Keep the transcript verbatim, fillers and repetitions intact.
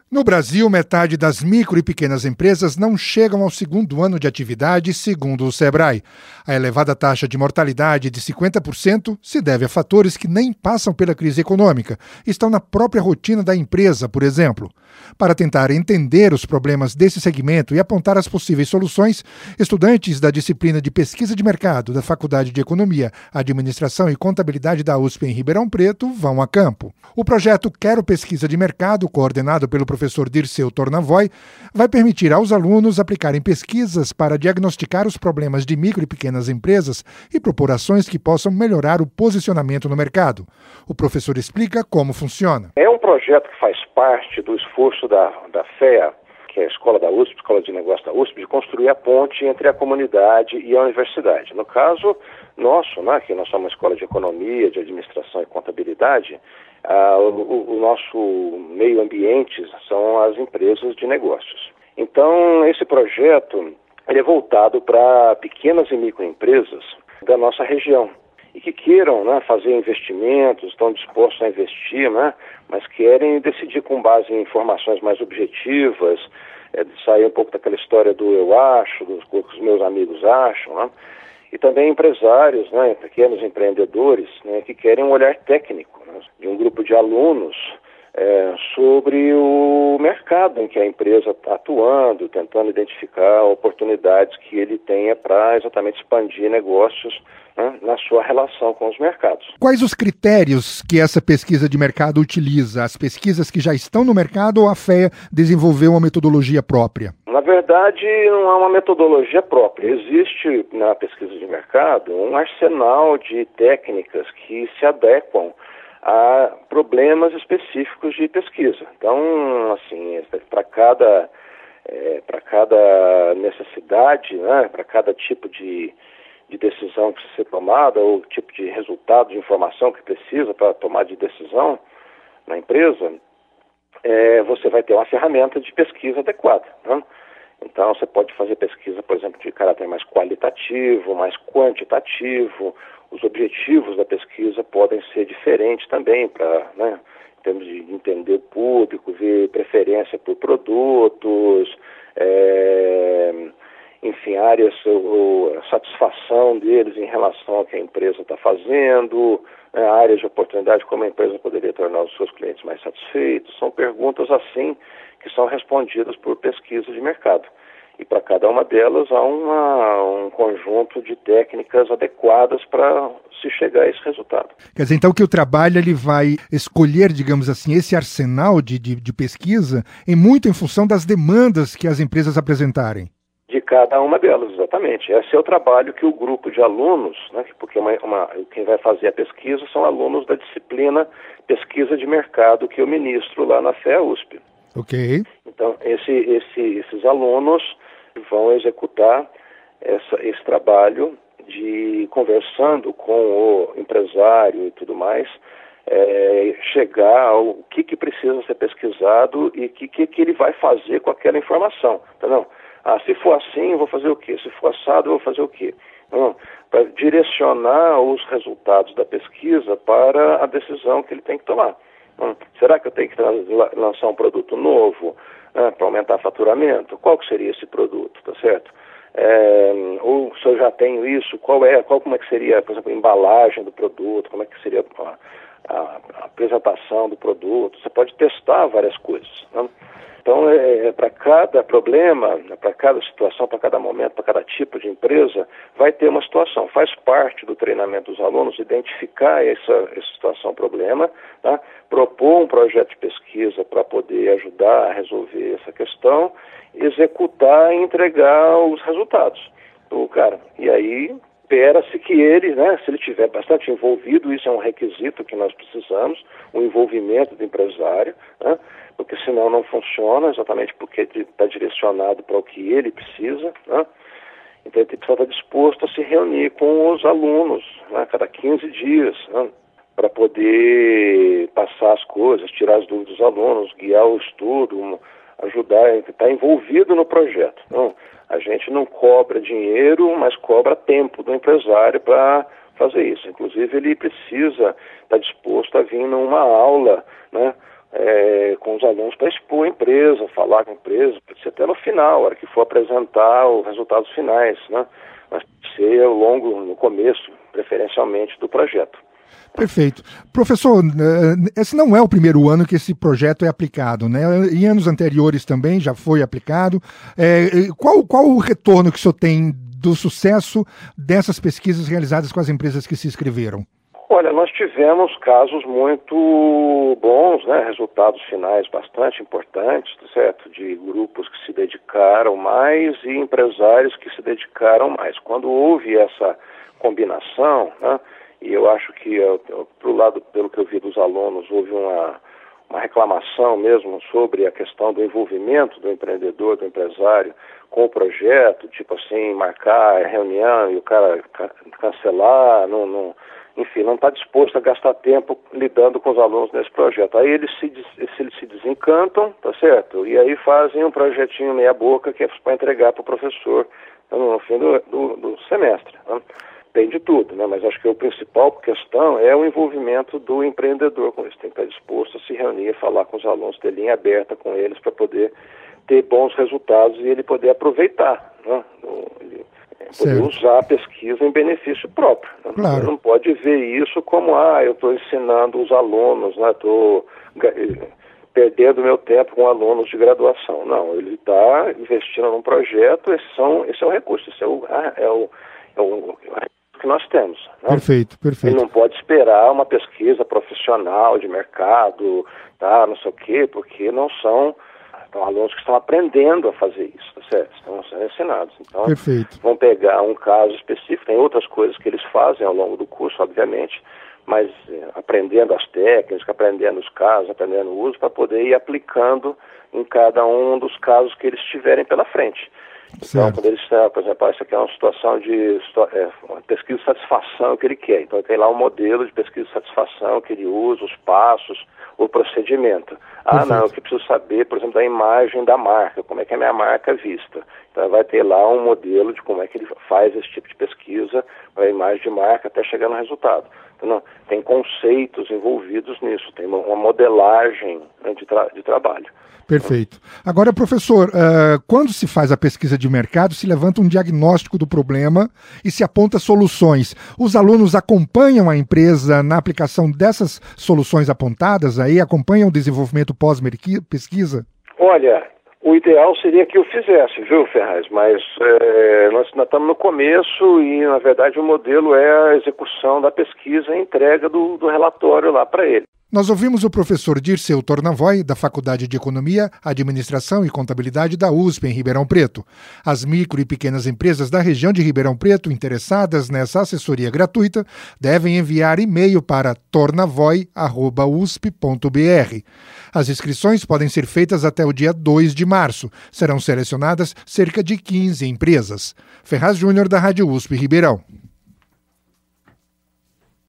No Brasil, metade das micro e pequenas empresas não chegam ao segundo ano de atividade, segundo o Sebrae. A elevada taxa de mortalidade de cinquenta por cento se deve a fatores que nem passam pela crise econômica, estão na própria rotina da empresa, por exemplo. Para tentar entender os problemas desse segmento e apontar as possíveis soluções, estudantes da disciplina de Pesquisa de Mercado da Faculdade de Economia, Administração e Contabilidade da U S P em Ribeirão Preto vão a campo. O projeto Quero Pesquisa de Mercado, coordenado pelo professor Dirceu Tornavoy, vai permitir aos alunos aplicarem pesquisas para diagnosticar os problemas de micro e pequenas empresas e propor ações que possam melhorar o posicionamento no mercado. O professor explica como funciona. É um projeto que faz parte do esforço da, da F E A, que é a escola da U S P, Escola de Negócios da U S P, de construir a ponte entre a comunidade e a universidade. No caso nosso, né, que nós somos uma escola de economia, de administração e contabilidade, ah, o, o nosso meio ambiente são as empresas de negócios. Então, esse projeto ele é voltado para pequenas e microempresas da nossa região e que queiram, né, fazer investimentos, estão dispostos a investir, né, mas querem decidir com base em informações mais objetivas, é, sair um pouco daquela história do eu acho, do que os meus amigos acham, né, e também empresários, né, pequenos empreendedores, né, que querem um olhar técnico, né, de um grupo de alunos é, sobre o mercado em que a empresa está atuando, tentando identificar oportunidades que ele tenha para exatamente expandir negócios, né, na sua relação com os mercados. Quais os critérios que essa pesquisa de mercado utiliza? As pesquisas que já estão no mercado ou a F E A desenvolveu uma metodologia própria? Na verdade, não há uma metodologia própria. Existe na pesquisa de mercado um arsenal de técnicas que se adequam a problemas específicos de pesquisa. Então, assim, para cada, é, para cada necessidade, né, para cada tipo de, de decisão que precisa ser tomada, ou tipo de resultado de informação que precisa para tomar de decisão na empresa, é, você vai ter uma ferramenta de pesquisa adequada, né? Então, você pode fazer pesquisa, por exemplo, de caráter mais qualitativo, mais quantitativo. Os objetivos da pesquisa podem ser diferentes também, para, né, em termos de entender o público, ver preferência por produtos, é, enfim, áreas, ou a satisfação deles em relação ao que a empresa está fazendo, né, áreas de oportunidade, como a empresa poderia tornar os seus clientes mais satisfeitos. São perguntas assim que são respondidas por pesquisa de mercado. E para cada uma delas há uma, um conjunto de técnicas adequadas para se chegar a esse resultado. Quer dizer, então, que o trabalho ele vai escolher, digamos assim, esse arsenal de, de, de pesquisa em muito em função das demandas que as empresas apresentarem. De cada uma delas, exatamente. Esse é o trabalho que o grupo de alunos, né, porque uma, uma, quem vai fazer a pesquisa são alunos da disciplina Pesquisa de Mercado que eu ministro lá na F E A U S P. Ok. Então, esse, esse, esses alunos vão executar essa, esse trabalho de, conversando com o empresário e tudo mais, é, chegar ao que, que precisa ser pesquisado e o que, que, que ele vai fazer com aquela informação. Entendeu? Ah, se for assim, eu vou fazer o quê? Se for assado, eu vou fazer o quê? Então, para direcionar os resultados da pesquisa para a decisão que ele tem que tomar. Hum, será que eu tenho que lançar um produto novo, né, para aumentar faturamento? Qual que seria esse produto, tá certo? É, ou se eu já tenho isso, qual é, qual, como é que seria, por exemplo, a embalagem do produto, como é que seria a, a, a apresentação do produto? Você pode testar várias coisas, né? Então, é, é, para cada problema, para cada situação, para cada momento, para cada tipo de empresa, vai ter uma situação. Faz parte do treinamento dos alunos identificar essa, essa situação, problema, tá? Propor um projeto de pesquisa para poder ajudar a resolver essa questão, executar e entregar os resultados do cara. E aí, espera-se que ele, né, se ele estiver bastante envolvido, isso é um requisito que nós precisamos, o envolvimento do empresário, né? Porque senão não funciona, exatamente porque está direcionado para o que ele precisa, né? Então ele precisa estar disposto a se reunir com os alunos, né, a cada quinze dias, né, para poder passar as coisas, tirar as dúvidas dos alunos, guiar o estudo, ajudar, estar envolvido no projeto. Não, a gente não cobra dinheiro, mas cobra tempo do empresário para fazer isso. Inclusive ele precisa estar disposto a vir numa aula, né, é, com os alunos para expor a empresa, falar com a empresa, pode ser até no final, a hora que for apresentar os resultados finais, né? Mas pode ser ao longo, no começo, preferencialmente, do projeto. Perfeito. Professor, esse não é o primeiro ano que esse projeto é aplicado, né? Em anos anteriores também já foi aplicado. É, qual, qual o retorno que o senhor tem do sucesso dessas pesquisas realizadas com as empresas que se inscreveram? Olha, nós tivemos casos muito bons, né? Resultados finais bastante importantes, certo? De grupos que se dedicaram mais e empresários que se dedicaram mais. Quando houve essa combinação, né? E eu acho que, pro lado, pelo que eu vi dos alunos, houve uma, uma reclamação mesmo sobre a questão do envolvimento do empreendedor, do empresário com o projeto, tipo assim, marcar reunião e o cara cancelar, não, não, enfim, não está disposto a gastar tempo lidando com os alunos nesse projeto. Aí eles se, eles se desencantam, tá certo? E aí fazem um projetinho meia boca que é para entregar para o professor no fim do, do, do semestre, né? Tem de tudo, né? Mas acho que a principal questão é o envolvimento do empreendedor com isso. Tem que estar disposto a se reunir, falar com os alunos, ter linha aberta com eles para poder ter bons resultados e ele poder aproveitar, né? Ele poder usar a pesquisa em benefício próprio. Né? Claro. Ele não pode ver isso como, ah, eu estou ensinando os alunos, né? Estou perdendo meu tempo com alunos de graduação. Não, ele está investindo num projeto, esse, são, esse é o recurso, esse é o... É o, é o que nós temos. Né? Perfeito, perfeito. Ele não pode esperar uma pesquisa profissional de mercado, tá, não sei o quê, porque não são, são alunos que estão aprendendo a fazer isso, tá certo? Estão sendo ensinados. Então, perfeito. Vão pegar um caso específico, tem outras coisas que eles fazem ao longo do curso, obviamente, mas é, aprendendo as técnicas, aprendendo os casos, aprendendo o uso, para poder ir aplicando em cada um dos casos que eles tiverem pela frente. Então, certo. Quando ele está, por exemplo, isso aqui é uma situação de é, uma pesquisa de satisfação que ele quer. Então, tem lá um modelo de pesquisa de satisfação que ele usa, os passos, o procedimento. Ah, perfeito. Não, eu que preciso saber, por exemplo, da imagem da marca, como é que a minha marca é vista. Então, vai ter lá um modelo de como é que ele faz esse tipo de pesquisa para a imagem de marca até chegar no resultado. Então, não, tem conceitos envolvidos nisso, tem uma, uma modelagem, né, de, tra de trabalho. Perfeito. Agora, professor, uh, quando se faz a pesquisa de mercado, se levanta um diagnóstico do problema e se aponta soluções. Os alunos acompanham a empresa na aplicação dessas soluções apontadas, aí acompanham o desenvolvimento pós-pesquisa? Olha, o ideal seria que eu fizesse, viu, Ferraz? Mas é, nós ainda estamos no começo e, na verdade, o modelo é a execução da pesquisa e a entrega do, do relatório lá para ele. Nós ouvimos o professor Dirceu Tornavoy, da Faculdade de Economia, Administração e Contabilidade da U S P, em Ribeirão Preto. As micro e pequenas empresas da região de Ribeirão Preto interessadas nessa assessoria gratuita devem enviar e-mail para tornavoy arroba u s p ponto b r. As inscrições podem ser feitas até o dia dois de março. Serão selecionadas cerca de quinze empresas. Ferraz Júnior, da Rádio U S P Ribeirão.